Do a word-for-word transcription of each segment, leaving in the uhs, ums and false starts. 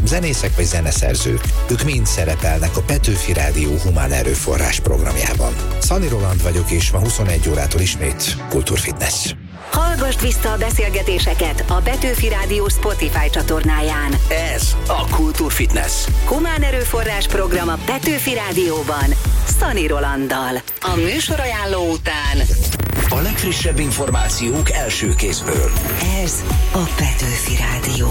zenészek vagy zeneszerzők. Ők mind szerepelnek a Petőfi Rádió Humán Erőforrás programjában. Szani Roland vagyok, és ma huszonegy órától ismét Kultúrfitness. Hallgasd vissza a beszélgetéseket a Petőfi Rádió Spotify csatornáján. Ez a Kultúrfitness. Humán Erőforrás program a Petőfi Rádióban, Szani Rolanddal. A műsorajánló után a legfrissebb információk első kézből. Ez a Petőfi Rádió.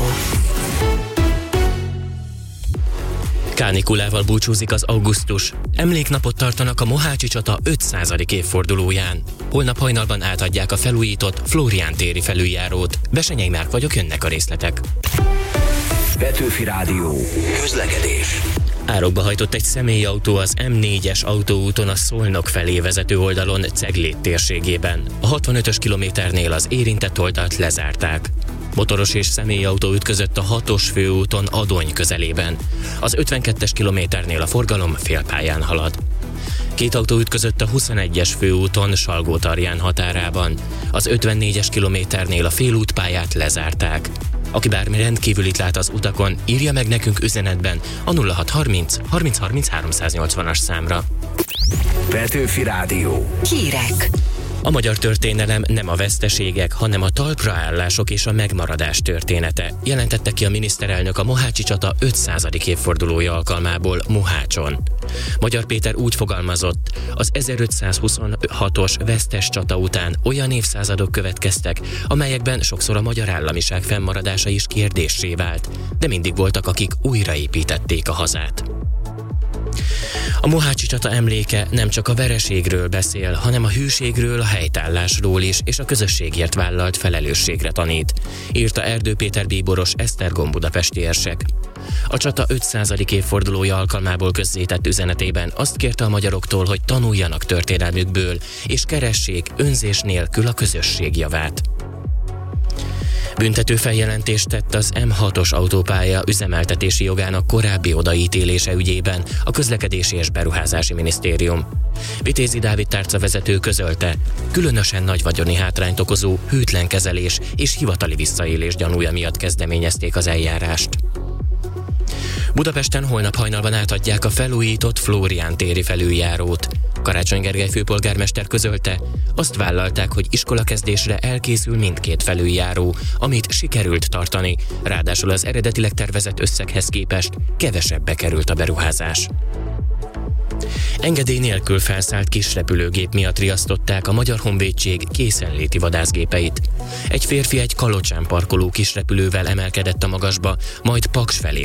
Kánikulával búcsúzik az augusztus. Emléknapot tartanak a Mohácsi csata ötszázadik évfordulóján. Holnap hajnalban átadják a felújított Flórián téri felüljárót. Besenyei Márk vagyok, jönnek a részletek. Petőfi Rádió. Közlekedés. Árokba hajtott egy személyautó az M négyes autóúton a Szolnok felé vezető oldalon Ceglét térségében. A hatvanötös kilométernél az érintett oldalt lezárták. Motoros és személyautó ütközött a hatos főúton Adony közelében. Az ötvenkettes kilométernél a forgalom félpályán halad. Két autó ütközött a huszonegyes főúton Salgótarján határában. Az ötvennégyes kilométernél a félútpályát lezárták. Aki bármi rendkívülit lát az utakon, írja meg nekünk üzenetben a nulla hat harminc harminc harminc háromszáznyolcvanas számra. Petőfi Rádió. Hírek. A magyar történelem nem a veszteségek, hanem a talpraállások és a megmaradás története, jelentette ki a miniszterelnök a Mohácsi csata ötszázadik évfordulója alkalmából Mohácson. Magyar Péter úgy fogalmazott, az ezerötszázhuszonhatos vesztes csata után olyan évszázadok következtek, amelyekben sokszor a magyar államiság fennmaradása is kérdéssé vált, de mindig voltak, akik újraépítették a hazát. A Mohácsi csata emléke nem csak a vereségről beszél, hanem a hűségről, a helytállásról is, és a közösségért vállalt felelősségre tanít, írta Erdő Péter bíboros Esztergom budapesti érsek. A csata ötszázadik évfordulója alkalmából közzétett üzenetében azt kérte a magyaroktól, hogy tanuljanak történelmükből, és keressék önzés nélkül a közösség javát. Büntető feljelentést tett az M hatos autópálya üzemeltetési jogának korábbi odaítélése ügyében a Közlekedési és Beruházási Minisztérium. Vitézi Dávid tárcavezető közölte, különösen nagy vagyoni hátrányt okozó hűtlen kezelés és hivatali visszaélés gyanúja miatt kezdeményezték az eljárást. Budapesten holnap hajnalban átadják a felújított Flórián téri felüljárót. Karácsony Gergely főpolgármester közölte, azt vállalták, hogy iskolakezdésre elkészül mindkét felüljáró, amit sikerült tartani, ráadásul az eredetileg tervezett összeghez képest kevesebbe került a beruházás. Engedély nélkül felszállt kisrepülőgép miatt riasztották a Magyar Honvédség készenléti vadászgépeit. Egy férfi egy Kalocsán parkoló kisrepülővel emelkedett a magasba, majd Paks felé